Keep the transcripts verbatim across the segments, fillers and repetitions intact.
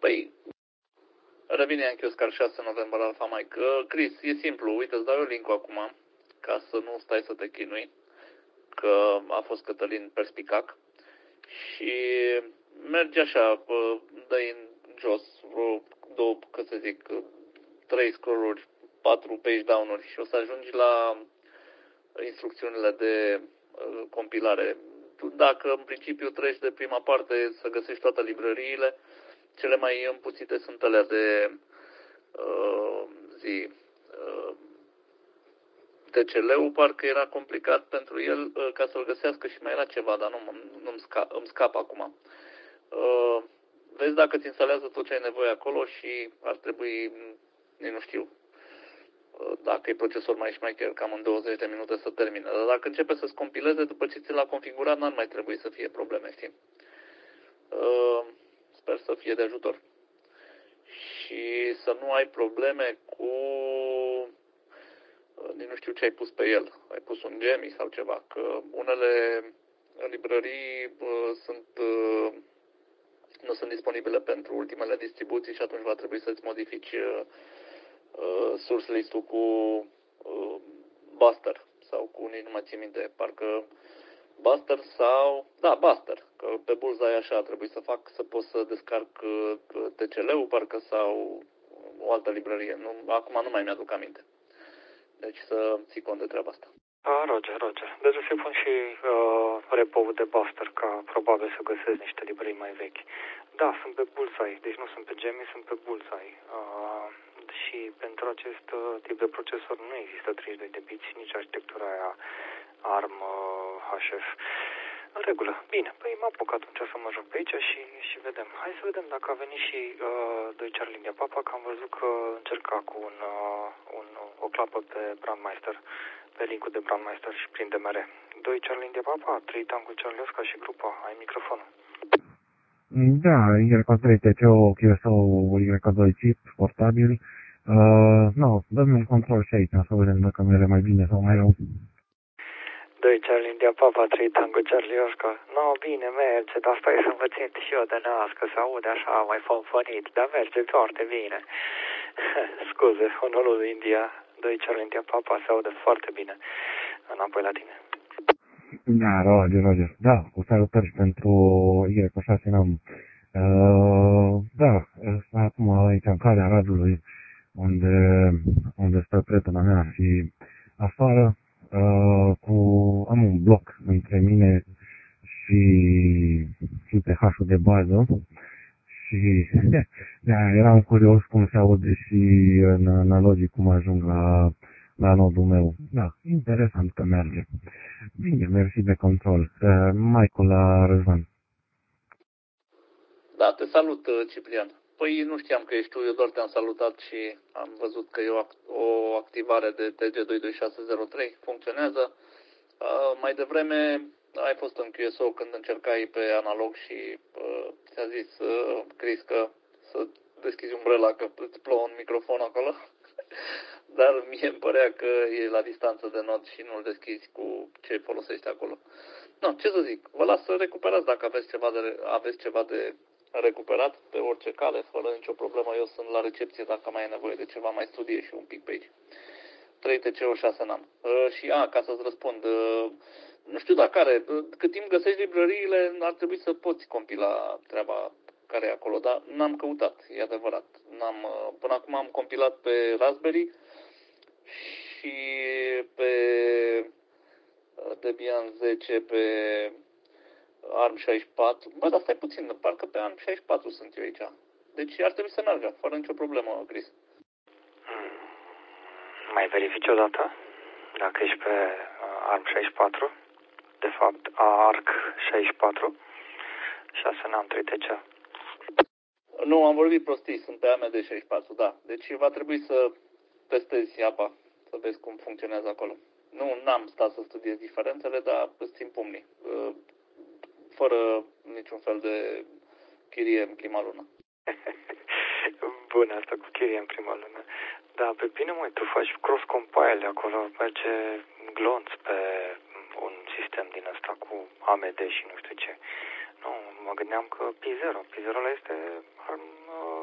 Păi, revine în Chioscar șase noiembrie Alfa Mike. Uh, Chris, e simplu, uite, îți dau eu link-ul acum, ca să nu stai să te chinui, că a fost Cătălin perspicac. Și merge așa, dă-i în jos vreo două, că să zic, trei scroll-uri, patru page down-uri și o să ajungi la instrucțiunile de uh, compilare. Dacă în principiu treci de prima parte să găsești toate librăriile, cele mai împuțite sunt alea de uh, zi. Uh, T C L-ul parcă era complicat pentru el uh, ca să-l găsească și mai era ceva, dar nu, nu îmi, scap, îmi scap acum. Uh, vezi dacă ți instalează tot ce ai nevoie acolo și ar trebui, nu știu, uh, dacă e procesor mai șmecher, cam în douăzeci de minute să termine. Dar dacă începe să-ți compileze, după ce ți l-a configurat, n-ar mai trebui să fie probleme, știi? Uh, sper să fie de ajutor. Și să nu ai probleme cu... Nici nu știu ce ai pus pe el. Ai pus un Gemi sau ceva. Că unele librării uh, sunt, uh, nu sunt disponibile pentru ultimele distribuții și atunci va trebui să-ți modifici uh, source list-ul cu uh, Buster sau cu, nici nu mai țin minte, parcă Buster sau, da, Buster, că pe Bullseye așa trebuie să fac, să pot să descarc uh, T C L-ul parcă sau o altă librărie. Nu, acum nu mai mi-aduc aminte. Deci să ții cont de treaba asta. A, Roger, Roger. Deci să-i pun și uh, repo-ul de Buster, ca probabil să găsesc niște librării mai vechi. Da, sunt pe Bullseye, deci nu sunt pe Gemi, sunt pe Bullseye. Uh, și pentru acest uh, tip de procesor nu există treizeci și doi de biți, nici arhitectura aia ARM uh, H F. În regulă. Bine, păi mă apuc atunci să mă joc pe aici și, și vedem. Hai să vedem dacă a venit și uh, doi Charlie India Papa, că am văzut că încerca cu un, uh, un, o clapă pe Brandmeister, pe linkul de Brandmeister și prin D M R. doi Charlie India Papa, trei Tango Charlie Oscar și grupa. Ai microfonul. Da, Y trei T C O, Q S O, Y doi chip, portabil. Uh, no, dă-mi un control și aici, să vedem dacă merge mai bine sau mai rău. doi Charlie India Papa, trei Tango Charlie Oscar. No, bine, merge, dar stai să vă țin și eu de nas, că se aude așa mai fonfonit, dar merge foarte bine. Scuze, Honolulu, India, doi Charlie India Papa, se aude foarte bine. Înapoi la tine. Da, Roger, Roger. Da, cu salutări pentru Y șase n-am. Uh, da, acum aici în calea Radului, unde, unde stă prietena mea și afară, uh, cu, am un bloc între mine și, și pe H-ul de bază și da, eram curios cum se aude și în analogic cum ajung la, la nodul meu. Da, interesant că merge. Bine, mersi de control. Uh, Michael la Răzvan. Da, te salut, Ciprian. Păi nu știam că ești tu, eu doar te-am salutat și am văzut că e o, o activare de T G doi doi șase zero trei, funcționează. Uh, mai devreme ai fost în Q S O când încercai pe analog și uh, ți-a zis uh, Chris că să deschizi umbrela, că îți plouă un microfon acolo. Dar mie îmi părea că e la distanță de nod și nu-l deschizi cu ce folosești acolo. Nu, ce să zic, vă las să recuperați dacă aveți ceva de, aveți ceva de recuperat pe orice cale, fără nicio problemă. Eu sunt la recepție dacă mai e nevoie de ceva, mai studie și un pic pe aici. trei T C O șase n-am. Uh, și a, ca să-ți răspund, uh, nu știu dacă are, uh, cât timp găsești librăriile, ar trebui să poți compila treaba care e acolo, dar n-am căutat, e adevărat. N-am, uh, până acum am compilat pe Raspberry și pe uh, Debian zece, pe ARM șaizeci și patru. Bă, dar stai puțin, parcă pe ARM șaizeci și patru sunt eu aici. Deci ar trebui să meargă, fără nicio problemă, Chris. Hmm. Mai verifici o dată dacă ești pe uh, ARM șaizeci și patru, de fapt ARC șaizeci și patru, șase n-am trei T C. Nu, am vorbit prostii, sunt pe A M D șaizeci și patru, da. Deci va trebui să testezi apa, să vezi cum funcționează acolo. Nu, n-am stat să studiez diferențele, dar îți țin pumnii. Fără niciun fel de chirie în prima lună. Bun, asta cu chirie în prima lună. Da, pe bine, măi, tu faci cross-compile acolo, merge glonț pe un sistem din ăsta cu A M D și nu știu ce. Nu, mă gândeam că P zero, P zero ăla este ARM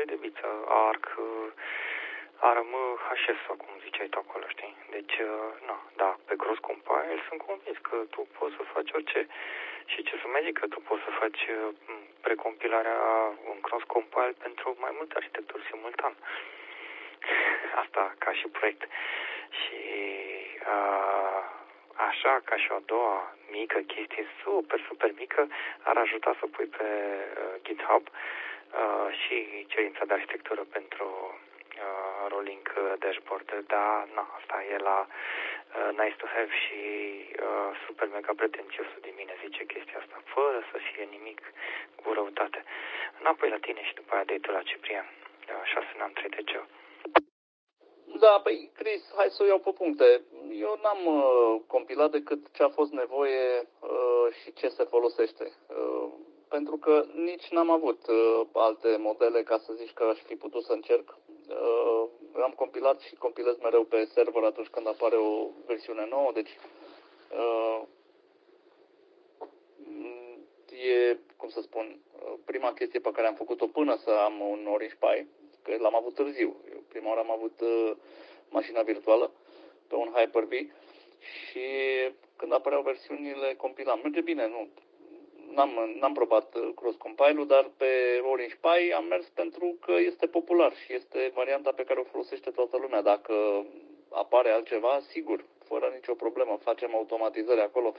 funcțiile de viță, arc, armă, H S sau cum ziceai tu acolo, știi? Deci, na, da, pe cross compile sunt convins că tu poți să faci orice. Și ce să mai zic, că tu poți să faci precompilarea în cross compile pentru mai multe arhitecturi simultan. Asta ca și proiect. Și a, așa, ca și o a doua mică chestie, super, super mică, ar ajuta să pui pe uh, GitHub uh, și cerința de arhitectură pentru uh, rolling dashboard. Da, na, asta e la uh, nice to have și uh, super mega pretențiosul de mine zice chestia asta, fără să fie nimic cu răutate. Înapoi la tine și după aia de tu la Ciprian. șase n-am trei de ce. Da, păi, Chris, hai să o iau pe puncte. Eu n-am uh, compilat decât ce a fost nevoie uh, și ce se folosește. Uh, pentru că nici n-am avut uh, alte modele ca să zici că aș fi putut să încerc. Uh, am compilat și compilez mereu pe server atunci când apare o versiune nouă, deci uh, e, cum să spun, prima chestie pe care am făcut-o până să am un Orange Pi, că l-am avut târziu. Eu prima oară am avut uh, mașina virtuală pe un Hyper-V și când apăreau versiunile compilam. Merge bine, nu. N-am, n-am probat cross compile-ul, dar pe Orange Pi am mers pentru că este popular și este varianta pe care o folosește toată lumea. Dacă apare altceva, sigur, fără nicio problemă, facem automatizări acolo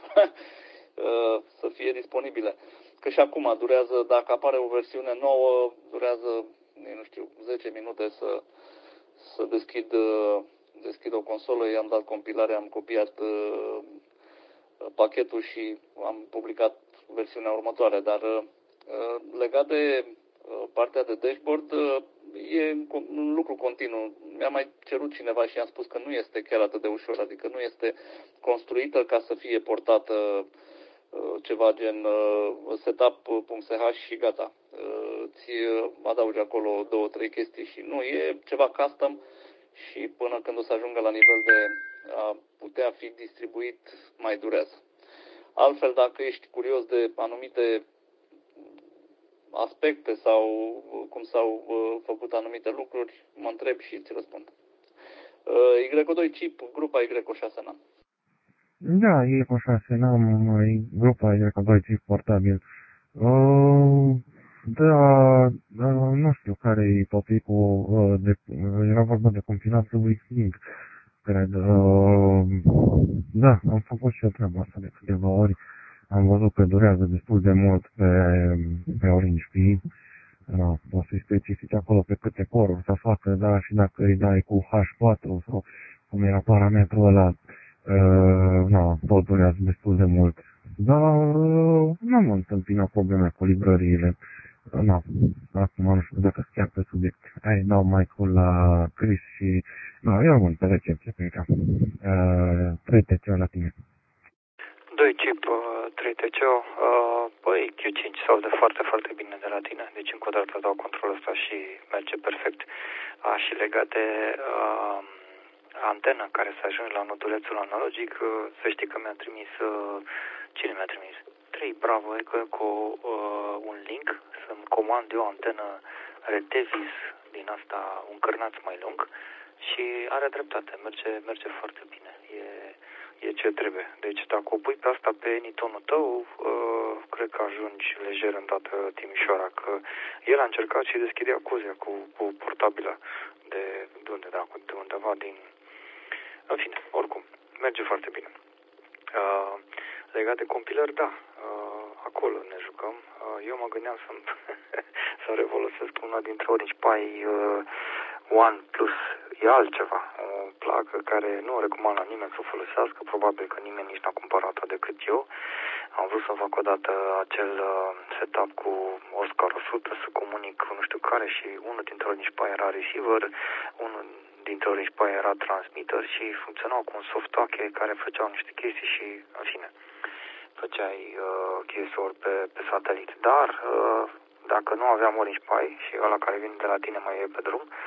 să fie disponibile. Că și acum durează, dacă apare o versiune nouă, durează, nu știu, zece minute să, să deschid, deschid o consolă, i-am dat compilare, am copiat uh, pachetul și am publicat versiunea următoare. Dar uh, legat de uh, partea de dashboard, uh, e un lucru continuu. Mi-a mai cerut cineva și i-am spus că nu este chiar atât de ușor, adică nu este construită ca să fie portată uh, ceva gen uh, setup.sh și gata. Uh, ți adaugi acolo două, trei chestii și nu, e ceva custom și până când o să ajungă la nivel de a putea fi distribuit, mai durează. Altfel, dacă ești curios de anumite aspecte sau cum s-au făcut anumite lucruri, mă întreb și îți răspund. Y O doi chip, grupa Y O șase N A M. Da, Y O șase N A M, grupa Y O doi chip portabil. Uh, da, da, nu știu care e topicul, uh, de, era vorba de compilatul X-Link, cred. Uh, da, am făcut și eu treaba asta de câteva ori. Am văzut că durează destul de mult pe, pe Orange Pi. Da, o să-i specifici acolo pe câte core să facă, da, și dacă îi dai cu H patru sau cum era parametrul ăla, uh, da, tot durează destul de mult. Dar uh, nu am întâmpinat probleme cu librăriile. Uh, da, acum nu știu dacă chiar pe subiect. Hai, dau mic-ul la Chris și, da, eu am pe recepție, cred că. Uh, trei T C la tine. doi chip, trei T C, uh, băi, Q cinci sau de foarte, foarte bine de la tine. Deci încă o dată dau controlul ăsta și merge perfect. A, și legat de uh, antena care să ajunge la nodulețul analogic, uh, să știi că mi-a trimis, uh, cine mi-a trimis? trei Bravo, că cu uh, un link să-mi comand eu o antenă Retevis din asta, un cârnaț mai lung și are dreptate, merge, merge foarte bine. E E ce trebuie. Deci dacă o pui pe asta pe Nitonul tău, uh, cred că ajungi lejer în toată Timișoara, că el a încercat și deschidea Cuzia cu, cu portabilă de, de unde, da, de undeva din... În fine, oricum, merge foarte bine. Uh, legat de compilări, da, uh, acolo ne jucăm. Uh, eu mă gândeam să să refolosesc una dintre Orange Pi uh, One Plus, e altceva, o placă care nu o recomand la nimeni să o folosească, probabil că nimeni nici n-a cumpărat-o decât eu. Am vrut să fac odată acel uh, setup cu Oscar o sută, să comunic nu știu care și unul dintre Orange Pi era receiver, unul dintre Orange Pi era transmitter și funcționau cu un soft token care făceau niște chestii și, în fine, făceai uh, chestii pe, pe satelit. Dar, uh, dacă nu aveam Orange Pi și ăla care vine de la tine mai e pe drum,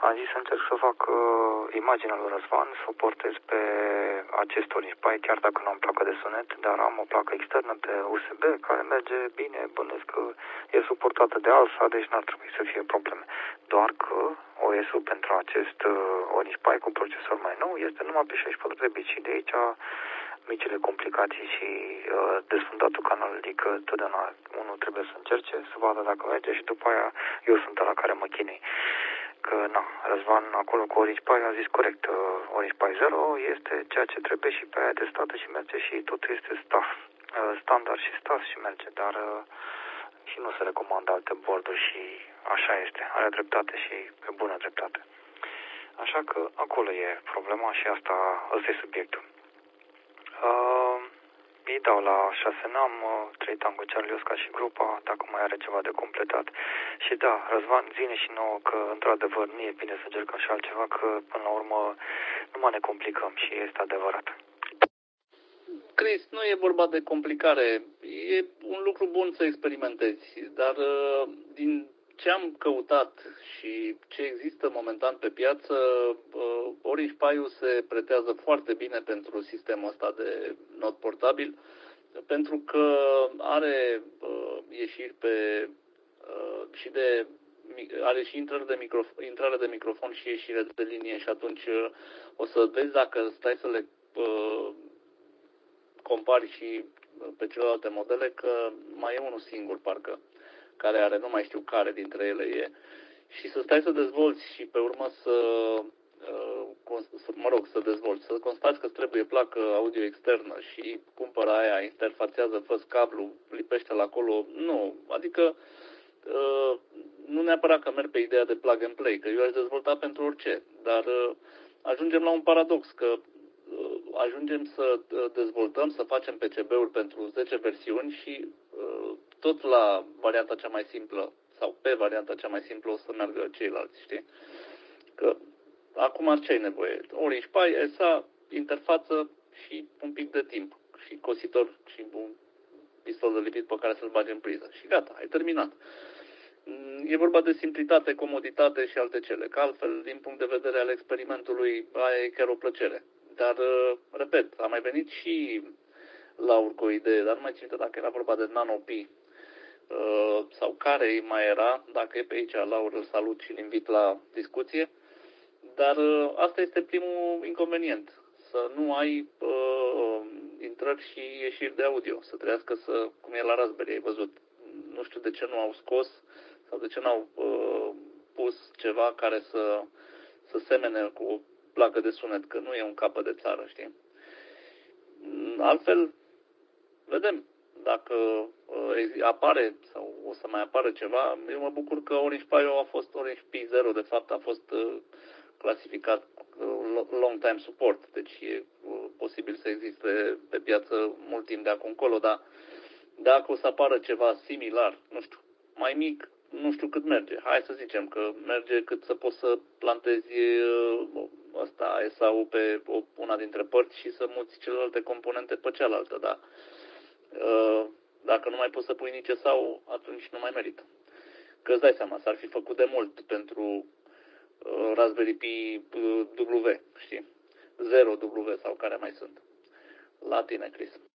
Am zis să încerc să fac uh, imaginea lui Răzvan, să o portez pe acest Orange Pi, chiar dacă nu am placă de sunet, dar am o placă externă pe U S B care merge bine, bănuiesc că e suportată de ALSA, deci n-ar trebui să fie probleme. Doar că O S-ul pentru acest uh, Orange Pi cu procesor mai nou este numai pe șaizeci și patru de bit și de aici micile complicații și uh, desfundatul canalului, adică totdeauna unul trebuie să încerce, să vadă dacă merge și după aia eu sunt ăla care mă chinui. Că, na, Răzvan acolo cu Orange Pi a zis corect, uh, Orange Pi zero este ceea ce trebuie și pe aia testată și merge și totul este staff, uh, standard și stas și merge, dar uh, și nu se recomandă alte boarduri și așa este, are dreptate și pe bună dreptate. Așa că acolo e problema și asta, ăsta e subiectul. Uh, îi dau la șase N A M, trei Tango Charlie Oscar și grupa, dacă mai are ceva de completat. Și da, Răzvan, zine și nouă că, într-adevăr, nu e bine să încercăm și altceva, că, până la urmă, nu mai ne complicăm și este adevărat. Chris, nu e vorba de complicare. E un lucru bun să experimentezi, dar din ce am căutat și ce există momentan pe piață, Orange Pi-ul se pretează foarte bine pentru sistemul ăsta de not portabil, pentru că are ieșiri pe și de are și intrare de, microfon, intrare de microfon și ieșire de linie și atunci o să vezi dacă stai să le compari și pe celelalte modele că mai e unul singur parcă care are, nu mai știu care dintre ele e, și să stai să dezvolți și pe urmă să, să mă rog, să dezvolți, să constați că îți trebuie placă audio externă și cumpără aia, interfațează, fă-ți cablu, lipește-l acolo, nu, adică nu neapărat că merg pe ideea de plug and play, că eu aș dezvolta pentru orice, dar ajungem la un paradox, că ajungem să dezvoltăm, să facem P C B-uri pentru zece versiuni și tot la varianta cea mai simplă sau pe varianta cea mai simplă o să meargă ceilalți, știi? Că acum ce ai nevoie? Orange Pi, S A, interfață și un pic de timp și cositor și un pistol de lipit pe care să-l bagi în priză și gata, ai terminat. E vorba de simplitate, comoditate și alte cele, că altfel, din punct de vedere al experimentului, aia e chiar o plăcere. Dar, repet, a mai venit și Laur cu o idee, dar nu mai țin dacă era vorba de NanoPi sau care mai era, dacă e pe aici, Laur, îl salut și îl invit la discuție. Dar asta este primul inconvenient, să nu ai uh, intrări și ieșiri de audio, să trească să, cum e la Raspberry, ai văzut. Nu știu de ce nu au scos sau de ce n-au uh, pus ceva care să, să semene cu o placă de sunet, că nu e un capăt de țară, știi? Altfel, vedem dacă uh, apare sau o să mai apară ceva. Eu mă bucur că Orange Pi a fost Orange Pi zero, de fapt a fost uh, clasificat uh, long time support, deci e uh, posibil să existe pe piață mult timp de acum încolo, dar dacă o să apară ceva similar, nu știu, mai mic, nu știu cât merge. Hai să zicem că merge cât să poți să plantezi ăsta, S A-ul pe una dintre părți și să muți celelalte componente pe cealaltă, dar dacă nu mai poți să pui nici S A-ul, atunci nu mai merită. Că îți dai seama, s-ar fi făcut de mult pentru Raspberry Pi W, știi? zero W sau care mai sunt. La tine, Chris.